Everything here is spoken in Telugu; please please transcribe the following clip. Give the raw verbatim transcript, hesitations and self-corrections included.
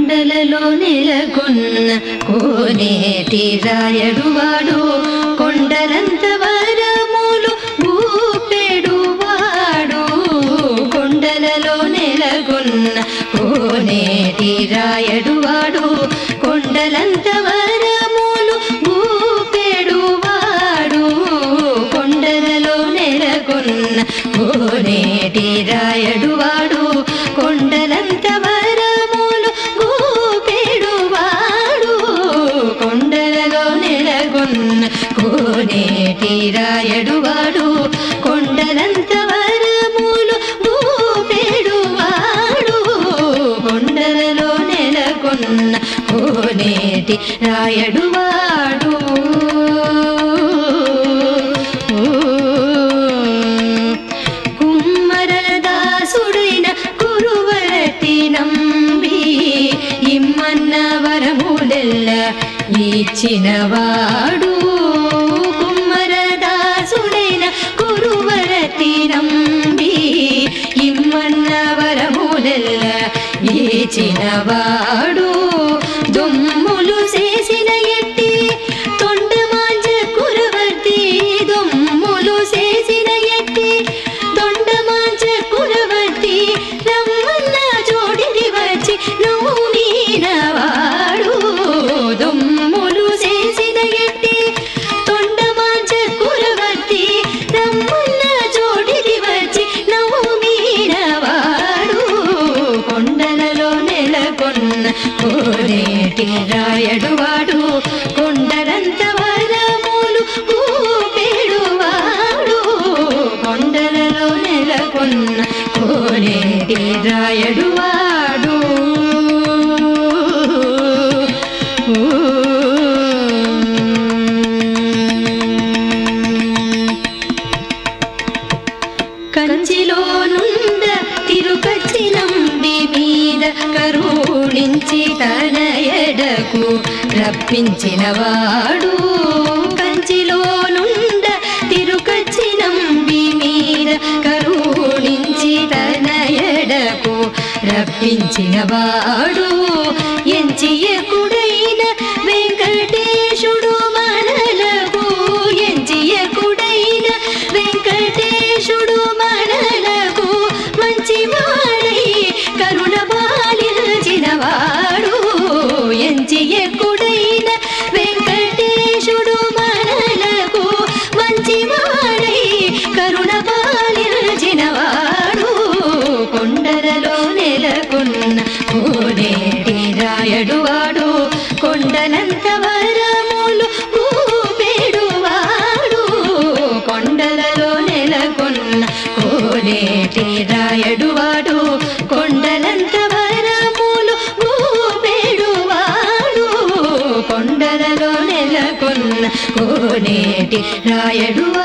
కొండలలో నెలకొన్న కోనేటి రాయడువాడు కొండలంత వరములు ఊపెడువాడు కొండలలో నెలకొన్న కోనేటి రాయడువాడు కొండలంత వరములు ఊపెడువాడు కొండలలో నెలకొన్న కోనేటి రాయడువాడు కొండలంత వరములు ఊపెడువాడు కొండలలో నెలకొన్న కోనేటి రాయడువాడు కొండలంత వరములు ఊపెడువాడు కొండలలో నెలకొన్న కోనేటి రాయడువాడు కుమ్మరదాసుడైన కురువరతి నంబి ఇమ్మన్న వరములెల్ల ఇచ్చినవాడు కుమ్మరదాసుడైన కురువరతి నంబి ఇమ్మన్న వరములెల్ల ఇచ్చినవాడు దొమ్ములు చేసిన ఎట్టి తొండమాంజ కురవర్తి దొమ్ములు చేసిన ఎట్టి తొండమాంజ కురవర్తి రమ్మన్న జోడిని వచ్చి నువ్వు మీనవాడు దొమ్ములు చేసిన ఎట్టి తొండమాంజ కురవర్తి రమ్మన్న జోడిని వచ్చి నువ్వు మీనవాడు కొండలలో నెలకొన్న కోనేటి రాయడువాడు కొండలంత వరములు ఊపెడువాడు కొండలలో నెలకొన్న కోనేటి రాయడువాడు కంచిలో నుండ తిరుపతి నంబి మీద కరుణించి తన ఎడకు రప్పించినవాడు కంచిలో నుండ తిరుపతి నంబి మీద కరుణించి తన ఎడకు రప్పించినవాడు ఎంచియకుడైన వెంకటేశుడు మనలకు ఎంచియకుడైన వెంకటేశుడు మనలకు మంచివాడై కరుణ పాలించినవాడు ఎంచియకుడైన వెంకటేశుడు మనలకు మంచివాడై కరుణ పాలించినవాడు కొండలలో నెలకొన్న కోనేటి రాయడువాడు కొండలంత వరములు ఊపెడువాడు కొండలలో నెలకొన్న కోనేటి రాయడువాడు కొండలంత వరములు ఊపెడువాడు కొండలలో నెలకొన్న కోనేటి రాయడువాడు